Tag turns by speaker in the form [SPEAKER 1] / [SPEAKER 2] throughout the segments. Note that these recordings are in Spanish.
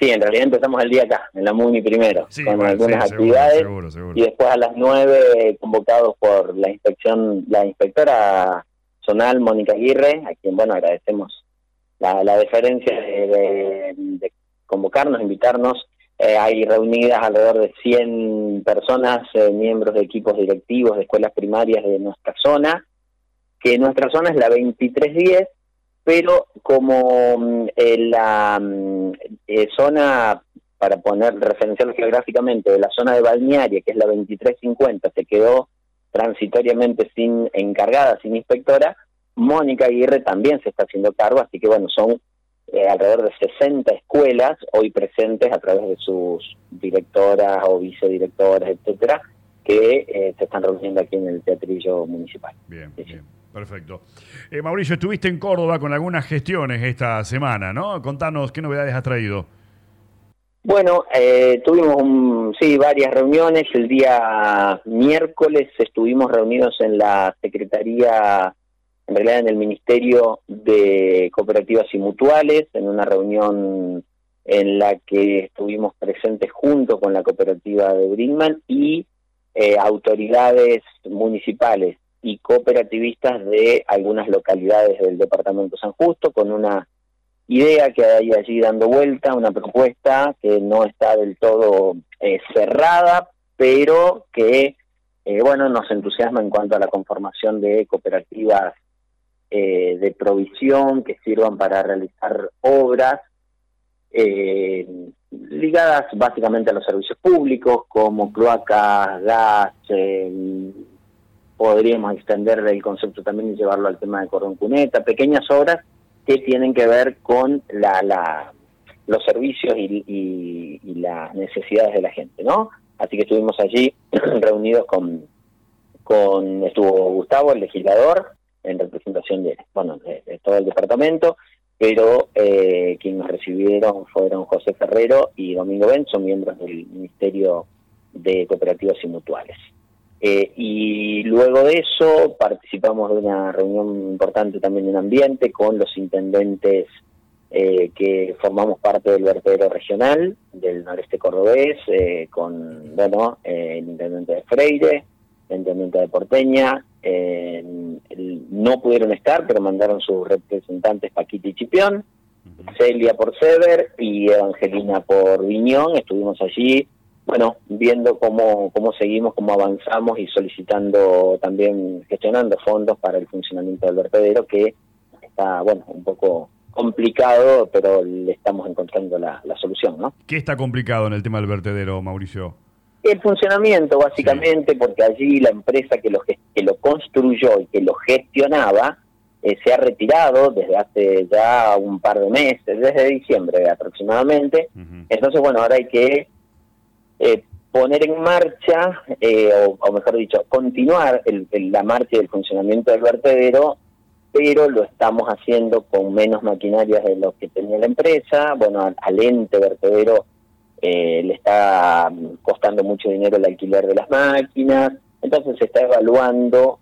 [SPEAKER 1] Sí, en realidad empezamos el día acá, en la MUNI primero,
[SPEAKER 2] Sí,
[SPEAKER 1] con
[SPEAKER 2] bueno,
[SPEAKER 1] algunas
[SPEAKER 2] sí,
[SPEAKER 1] actividades,
[SPEAKER 2] seguro.
[SPEAKER 1] y después a las 9 convocados por la inspectora zonal Mónica Aguirre, a quien, bueno, agradecemos la deferencia de convocarnos, invitarnos. Hay reunidas alrededor de 100 personas, miembros de equipos directivos de escuelas primarias de nuestra zona, que nuestra zona es la 2310, pero como la zona, para referenciarlo geográficamente, de la zona de Balnearia, que es la 2350, se quedó transitoriamente sin encargada, sin inspectora, Mónica Aguirre también se está haciendo cargo, así que bueno, son alrededor de 60 escuelas hoy presentes a través de sus directoras o vicedirectoras, etcétera, que se están reuniendo aquí en el teatrillo municipal.
[SPEAKER 2] Bien,
[SPEAKER 1] Sí.
[SPEAKER 2] bien. Perfecto. Mauricio, estuviste en Córdoba con algunas gestiones esta semana, ¿no? Contanos qué novedades has traído.
[SPEAKER 1] Bueno, tuvimos varias reuniones. El día miércoles estuvimos reunidos en la Secretaría, en realidad en el Ministerio de Cooperativas y Mutuales, en una reunión en la que estuvimos presentes junto con la cooperativa de Brinkman y autoridades municipales y cooperativistas de algunas localidades del departamento San Justo, con una idea que hay allí dando vuelta, una propuesta que no está del todo cerrada, pero que nos entusiasma en cuanto a la conformación de cooperativas de provisión que sirvan para realizar obras ligadas básicamente a los servicios públicos, como cloacas, gas. Podríamos extender el concepto también y llevarlo al tema de cordón cuneta, pequeñas obras que tienen que ver con los servicios y las necesidades de la gente, ¿no? Así que estuvimos allí reunidos estuvo Gustavo, el legislador, en representación de todo el departamento, pero quienes nos recibieron fueron José Ferrero y Domingo Benzo, miembros del Ministerio de Cooperativas y Mutuales. Y luego de eso participamos de una reunión importante también en ambiente con los intendentes que formamos parte del vertedero regional del noreste cordobés, con el intendente de Freire, el intendente de Porteña. No pudieron estar, pero mandaron sus representantes Paquita y Chipión, Celia por Sever y Evangelina por Viñón. Estuvimos allí, viendo cómo seguimos, cómo avanzamos y solicitando también, gestionando fondos para el funcionamiento del vertedero, que está, un poco complicado, pero le estamos encontrando la solución, ¿no?
[SPEAKER 2] ¿Qué está complicado en el tema del vertedero, Mauricio?
[SPEAKER 1] El funcionamiento, básicamente, sí. Porque allí la empresa que lo construyó y que lo gestionaba se ha retirado desde hace ya un par de meses, desde diciembre aproximadamente. Entonces, ahora hay que poner en marcha, o mejor dicho, continuar la marcha del funcionamiento del vertedero, pero lo estamos haciendo con menos maquinarias de lo que tenía la empresa. Al ente vertedero le está costando mucho dinero el alquiler de las máquinas, entonces se está evaluando,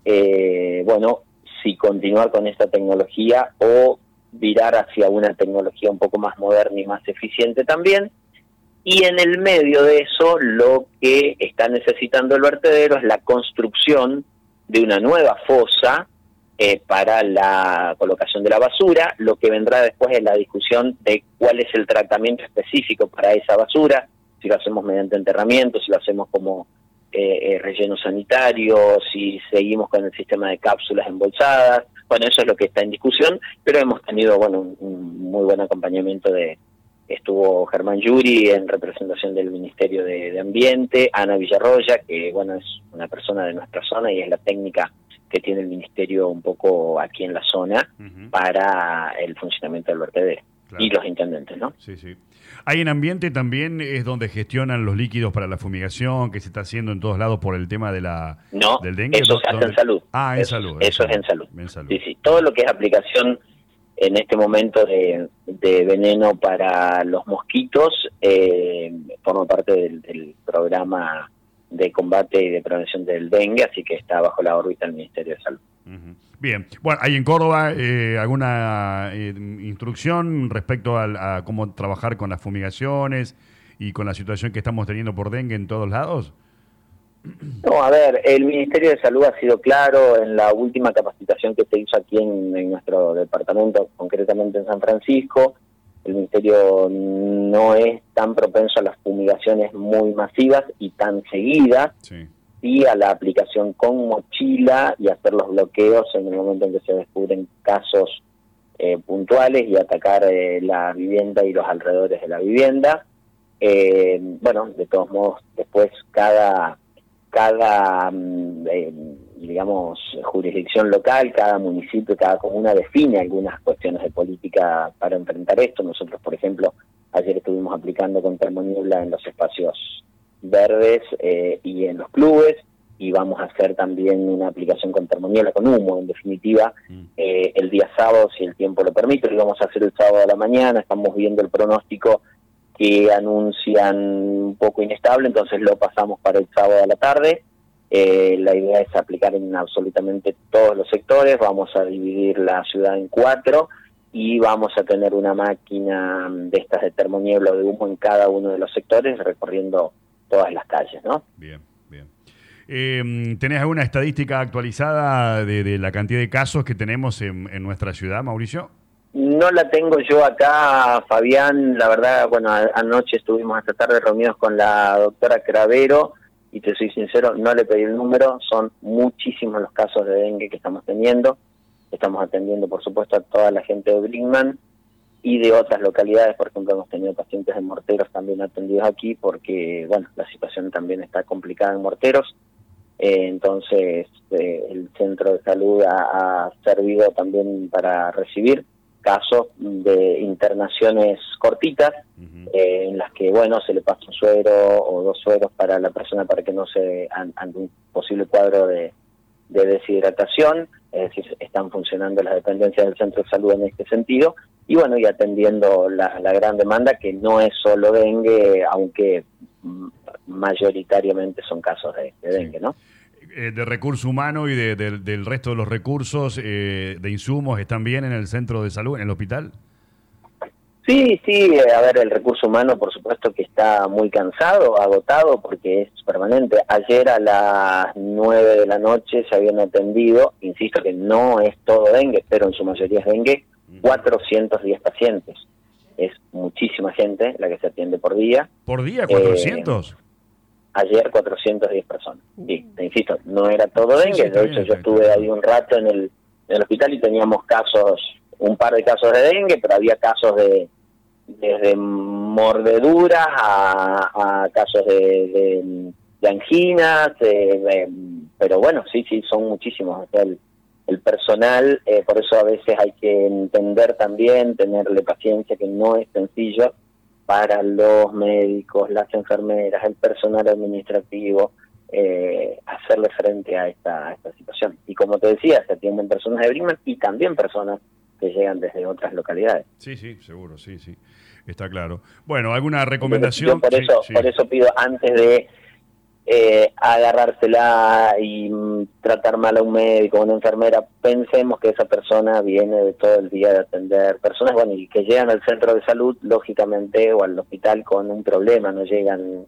[SPEAKER 1] si continuar con esta tecnología o virar hacia una tecnología un poco más moderna y más eficiente también. Y en el medio de eso, lo que está necesitando el vertedero es la construcción de una nueva fosa para la colocación de la basura. Lo que vendrá después es la discusión de cuál es el tratamiento específico para esa basura, si lo hacemos mediante enterramiento, si lo hacemos como relleno sanitario, si seguimos con el sistema de cápsulas embolsadas. Eso es lo que está en discusión, pero hemos tenido un muy buen acompañamiento estuvo Germán Yuri en representación del Ministerio de Ambiente, Ana Villarroya, que es una persona de nuestra zona y es la técnica que tiene el Ministerio un poco aquí en la zona para el funcionamiento del vertedero. Claro. Y los intendentes, ¿no?
[SPEAKER 2] Sí, sí. Ahí en ambiente también es donde gestionan los líquidos para la fumigación, que se está haciendo en todos lados por el tema de del dengue.
[SPEAKER 1] Eso se hace en salud.
[SPEAKER 2] En salud.
[SPEAKER 1] Eso es en salud. Sí, sí. Todo lo que es aplicación en este momento de veneno para los mosquitos forma parte del programa de combate y de prevención del dengue, así que está bajo la órbita del Ministerio de Salud.
[SPEAKER 2] Bien, bueno, ¿hay en Córdoba alguna instrucción respecto a cómo trabajar con las fumigaciones y con la situación que estamos teniendo por dengue en todos lados?
[SPEAKER 1] No, a ver, el Ministerio de Salud ha sido claro en la última capacitación que se hizo aquí en nuestro departamento, concretamente en San Francisco. El Ministerio no es tan propenso a las fumigaciones muy masivas y tan seguidas, sí a la aplicación con mochila y hacer los bloqueos en el momento en que se descubren casos puntuales y atacar la vivienda y los alrededores de la vivienda. Bueno, de todos modos, después cada digamos, jurisdicción local, cada municipio, cada comuna define algunas cuestiones de política para enfrentar esto. Nosotros, por ejemplo, ayer estuvimos aplicando con termoniebla en los espacios verdes y en los clubes, y vamos a hacer también una aplicación con termoniebla, con humo, en definitiva, el día sábado, si el tiempo lo permite. Lo vamos a hacer el sábado a la mañana. Estamos viendo el pronóstico que anuncian un poco inestable, entonces lo pasamos para el sábado a la tarde. La idea es aplicar en absolutamente todos los sectores. Vamos a dividir la ciudad en 4 y vamos a tener una máquina de estas de termoniebla o de humo en cada uno de los sectores, recorriendo todas las calles, ¿no?
[SPEAKER 2] Bien, bien. ¿Tenés alguna estadística actualizada de la cantidad de casos que tenemos en nuestra ciudad, Mauricio?
[SPEAKER 1] No la tengo yo acá, Fabián. La verdad, bueno, anoche estuvimos hasta tarde reunidos con la doctora Cravero y te soy sincero, no le pedí el número. Son muchísimos los casos de dengue que estamos teniendo. Estamos atendiendo, por supuesto, a toda la gente de Brinkman y de otras localidades. Por ejemplo, hemos tenido pacientes de Morteros también atendidos aquí porque, bueno, la situación también está complicada en Morteros. Entonces, el centro de salud ha servido también para recibir casos de internaciones cortitas, en las que, bueno, se le pasa un suero o 2 sueros para la persona para que no se ante un posible cuadro de deshidratación. Es decir, están funcionando las dependencias del centro de salud en este sentido, y bueno, y atendiendo la gran demanda, que no es solo dengue, aunque mayoritariamente son casos de dengue, ¿no?
[SPEAKER 2] De recurso humano y del resto de los recursos de insumos, ¿están bien en el centro de salud, en el hospital?
[SPEAKER 1] Sí, a ver, el recurso humano por supuesto que está muy cansado, agotado, porque es permanente. Ayer a las 9 de la noche se habían atendido, insisto que no es todo dengue, pero en su mayoría es dengue, 410 pacientes. Es muchísima gente la que se atiende por día.
[SPEAKER 2] ¿Por día 400?
[SPEAKER 1] Ayer 410 personas. Sí, te insisto, no era todo dengue. De hecho, yo estuve ahí un rato en el hospital y teníamos casos, un par de casos de dengue, pero había casos desde mordeduras a casos de anginas, pero bueno, sí, son muchísimos. O sea, el personal, por eso a veces hay que entender también, tenerle paciencia, que no es sencillo para los médicos, las enfermeras, el personal administrativo, hacerle frente a esta situación. Y como te decía, se atienden personas de Brinkman y también personas que llegan desde otras localidades.
[SPEAKER 2] Sí, seguro, sí, está claro. Bueno, ¿alguna recomendación?
[SPEAKER 1] Entonces, yo por eso pido, antes de agarrársela y tratar mal a un médico o una enfermera, pensemos que esa persona viene de todo el día de atender personas, bueno, y que llegan al centro de salud, lógicamente, o al hospital con un problema, no llegan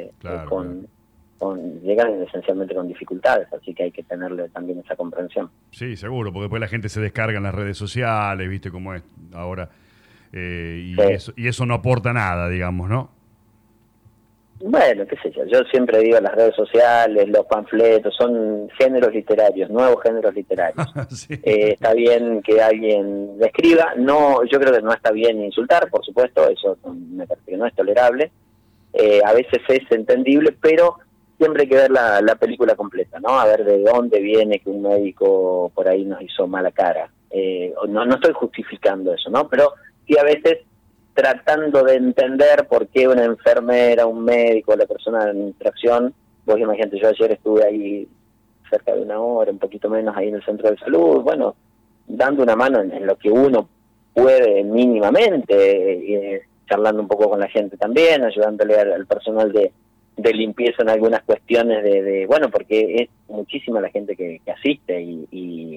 [SPEAKER 1] llegan esencialmente con dificultades, así que hay que tenerle también esa comprensión.
[SPEAKER 2] Sí, seguro, porque después la gente se descarga en las redes sociales, viste cómo es ahora, y eso no aporta nada, digamos, ¿no?
[SPEAKER 1] Bueno, qué sé yo siempre digo, las redes sociales, los panfletos, son géneros literarios, nuevos géneros literarios. Sí. Está bien que alguien le escriba, no, yo creo que no está bien insultar, por supuesto, eso me parece que no es tolerable, a veces es entendible, pero siempre hay que ver la película completa, ¿no? A ver de dónde viene que un médico por ahí nos hizo mala cara. No estoy justificando eso, ¿no? Pero sí a veces tratando de entender por qué una enfermera, un médico, la persona de administración, vos imagínate, yo ayer estuve ahí cerca de 1 hora, un poquito menos, ahí en el centro de salud, bueno, dando una mano en lo que uno puede mínimamente, charlando un poco con la gente también, ayudándole al personal de limpieza en algunas cuestiones bueno, porque es muchísima la gente que asiste y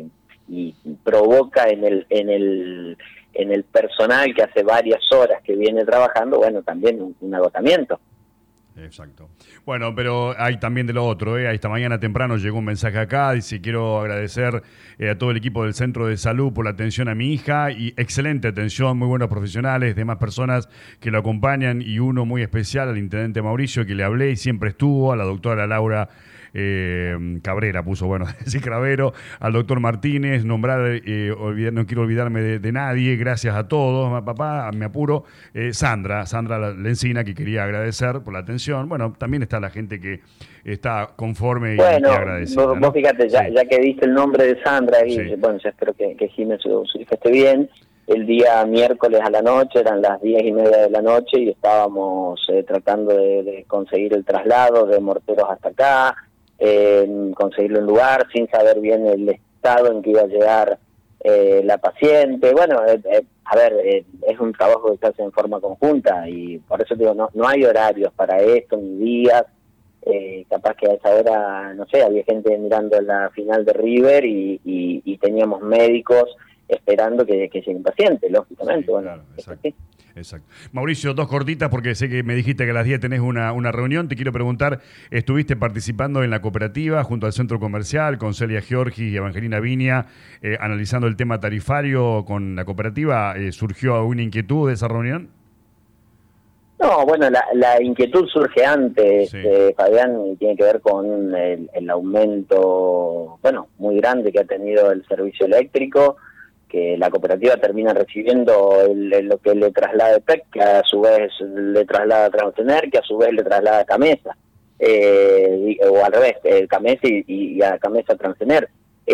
[SPEAKER 1] y provoca en el personal que hace varias horas que viene trabajando, bueno, también un agotamiento.
[SPEAKER 2] Exacto. Bueno, pero hay también de lo otro, ¿eh? Esta mañana temprano llegó un mensaje acá, dice: quiero agradecer a todo el equipo del Centro de Salud por la atención a mi hija, y excelente atención, muy buenos profesionales, demás personas que lo acompañan, y uno muy especial, al intendente Mauricio, que le hablé y siempre estuvo, a la doctora Laura Cabrera, puso, bueno, decir Cravero, al doctor Martínez, nombrar, no quiero olvidarme de nadie, gracias a todos, papá, me apuro, Sandra Lencina, que quería agradecer por la atención. Bueno, también está la gente que está conforme y agradecida.
[SPEAKER 1] Bueno, vos fíjate, ya que diste el nombre de Sandra, y
[SPEAKER 2] sí.
[SPEAKER 1] bueno, yo espero que Jiménez, su hija, esté bien. El día miércoles a la noche, eran las 10:30 de la noche, y estábamos tratando de conseguir el traslado de Morteros hasta acá, conseguirle un lugar sin saber bien el estado en que iba a llegar la paciente. Bueno, a ver, es un trabajo que se hace en forma conjunta, y por eso digo, no hay horarios para esto, ni días. Capaz que a esa hora, no sé, había gente mirando la final de River y teníamos médicos esperando que llegue un paciente, lógicamente.
[SPEAKER 2] Sí,
[SPEAKER 1] bueno,
[SPEAKER 2] claro, exacto. Exacto. Mauricio, dos cortitas, porque sé que me dijiste que a las 10 tenés una reunión. Te quiero preguntar, ¿estuviste participando en la cooperativa junto al centro comercial con Celia Giorgi y Evangelina Viña, analizando el tema tarifario con la cooperativa? ¿Surgió alguna inquietud de esa reunión?
[SPEAKER 1] No, bueno, la inquietud surge antes,
[SPEAKER 2] Sí.
[SPEAKER 1] Fabián, y tiene que ver con el aumento, bueno, muy grande que ha tenido el servicio eléctrico, que la cooperativa termina recibiendo lo que le traslada PEC, que a su vez le traslada Transtener, que a su vez le traslada Camesa, o al revés, Camesa y a Camesa Transtener.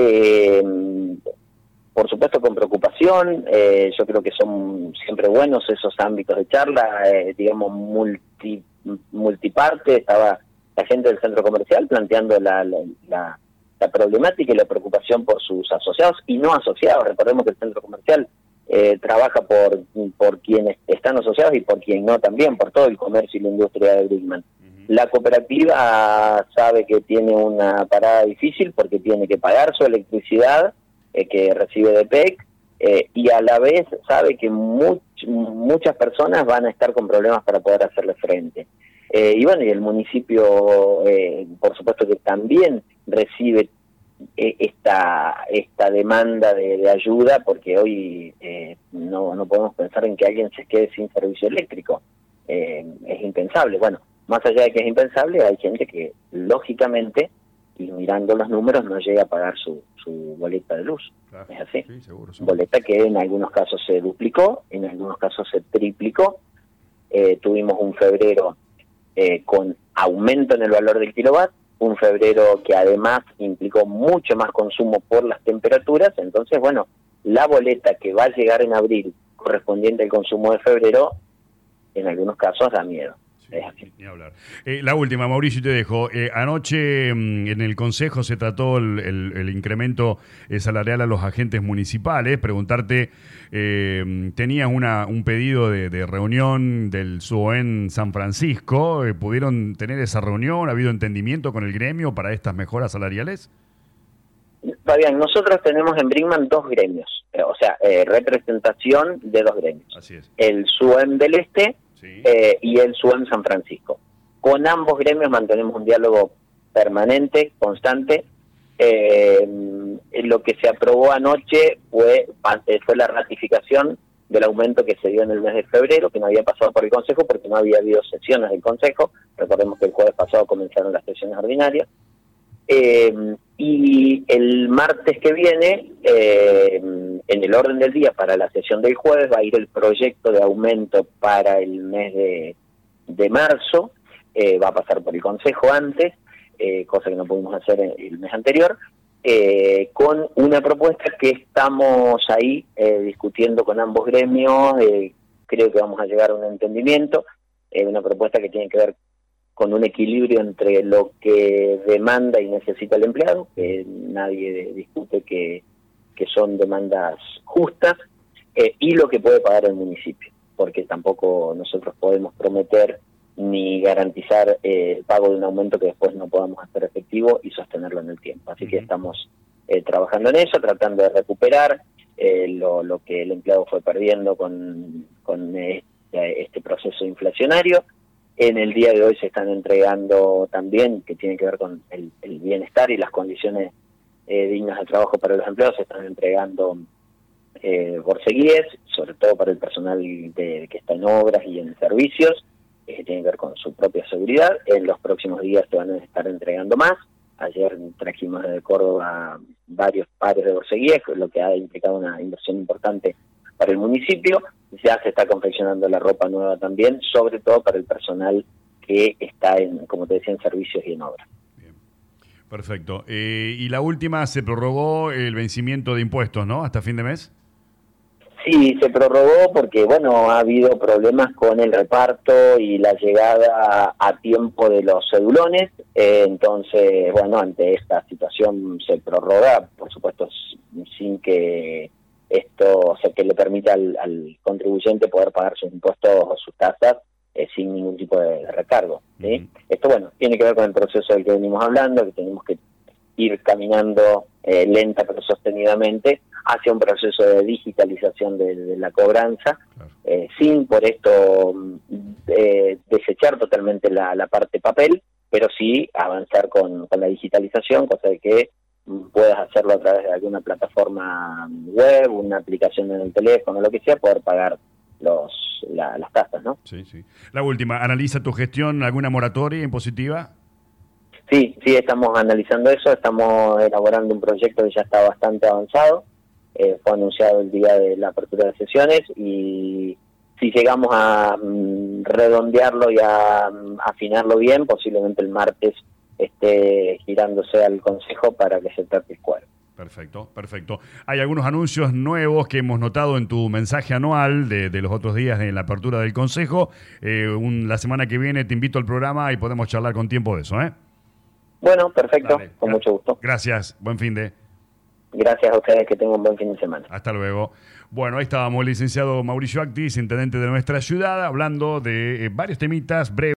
[SPEAKER 1] Por supuesto con preocupación, yo creo que son siempre buenos esos ámbitos de charla, digamos, multiparte. Estaba la gente del centro comercial planteando la problemática y la preocupación por sus asociados y no asociados. Recordemos que el centro comercial trabaja por quienes están asociados y por quien no también, por todo el comercio y la industria de Brinkmann. La cooperativa sabe que tiene una parada difícil porque tiene que pagar su electricidad que recibe de PEC, y a la vez sabe que muchas personas van a estar con problemas para poder hacerle frente. Y bueno, y el municipio, por supuesto que también recibe esta demanda de ayuda, porque hoy no podemos pensar en que alguien se quede sin servicio eléctrico. Es impensable. Bueno, más allá de que es impensable, hay gente que lógicamente, y mirando los números, no llega a pagar su boleta de luz. Claro, es así.
[SPEAKER 2] Sí, seguro.
[SPEAKER 1] Boleta que en algunos casos se duplicó, en algunos casos se triplicó. Tuvimos un febrero con aumento en el valor del kilowatt, un febrero que además implicó mucho más consumo por las temperaturas. Entonces, bueno, la boleta que va a llegar en abril correspondiente al consumo de febrero, en algunos casos da miedo.
[SPEAKER 2] Ni hablar. La última, Mauricio, y te dejo. Anoche en el Consejo se trató el incremento salarial a los agentes municipales. Preguntarte, tenías un pedido de reunión del SUOEN San Francisco. ¿Pudieron tener esa reunión? ¿Ha habido entendimiento con el gremio para estas mejoras salariales?
[SPEAKER 1] Fabián, nosotros tenemos en Brinkmann dos gremios, representación de dos gremios.
[SPEAKER 2] Así es.
[SPEAKER 1] El SUOEN del Este, sí, y el SUOEN San Francisco. Con ambos gremios mantenemos un diálogo permanente, constante. Lo que se aprobó anoche fue la ratificación del aumento que se dio en el mes de febrero, que no había pasado por el Consejo porque no había habido sesiones del Consejo. Recordemos que el jueves pasado comenzaron las sesiones ordinarias. Y el martes que viene, en el orden del día para la sesión del jueves, va a ir el proyecto de aumento para el mes de marzo. Va a pasar por el Consejo antes, cosa que no pudimos hacer el mes anterior, con una propuesta que estamos ahí discutiendo con ambos gremios. Creo que vamos a llegar a un entendimiento, una propuesta que tiene que ver con un equilibrio entre lo que demanda y necesita el empleado, que nadie discute que son demandas justas, y lo que puede pagar el municipio, porque tampoco nosotros podemos prometer ni garantizar el pago de un aumento que después no podamos hacer efectivo y sostenerlo en el tiempo. Así que estamos trabajando en eso, tratando de recuperar lo que el empleado fue perdiendo con este proceso inflacionario. En el día de hoy se están entregando también, que tiene que ver con el bienestar y las condiciones dignas de trabajo para los empleados, se están entregando borseguíes, sobre todo para el personal que está en obras y en servicios, que tiene que ver con su propia seguridad. En los próximos días se van a estar entregando más. Ayer trajimos de Córdoba varios pares de borseguíes, lo que ha implicado una inversión importante para el municipio. Ya se está confeccionando la ropa nueva también, sobre todo para el personal que está, como te decía, en servicios y en obras.
[SPEAKER 2] Bien. Perfecto. Y la última, se prorrogó el vencimiento de impuestos, ¿no? ¿Hasta fin de mes?
[SPEAKER 1] Sí, se prorrogó porque, bueno, ha habido problemas con el reparto y la llegada a tiempo de los cedulones. Entonces, bueno, ante esta situación se prorroga, por supuesto, sin que esto, o sea, que le permita al contribuyente poder pagar sus impuestos o sus tasas sin ningún tipo de recargo, ¿sí? Esto, bueno, tiene que ver con el proceso del que venimos hablando, que tenemos que ir caminando lenta pero sostenidamente hacia un proceso de digitalización de la cobranza, claro. Sin por esto desechar totalmente la parte papel, pero sí avanzar con la digitalización, cosa de que puedas hacerlo a través de alguna plataforma web, una aplicación en el teléfono, lo que sea, poder pagar las tasas, ¿no?
[SPEAKER 2] Sí, sí. La última, ¿analiza tu gestión alguna moratoria impositiva?
[SPEAKER 1] Sí, estamos analizando eso, estamos elaborando un proyecto que ya está bastante avanzado, fue anunciado el día de la apertura de sesiones y si llegamos a redondearlo y a afinarlo bien, posiblemente el martes esté girándose al Consejo para que se trate el cuadro.
[SPEAKER 2] Perfecto, perfecto. Hay algunos anuncios nuevos que hemos notado en tu mensaje anual de los otros días de la apertura del Consejo. La semana que viene te invito al programa y podemos charlar con tiempo de eso, ¿eh?
[SPEAKER 1] Bueno, perfecto, dale, con mucho gusto.
[SPEAKER 2] Gracias, buen fin de...
[SPEAKER 1] Gracias a ustedes, que tengan un buen fin de semana.
[SPEAKER 2] Hasta luego. Bueno, ahí estábamos, el licenciado Mauricio Actis, intendente de nuestra ciudad, hablando de varios temitas breves.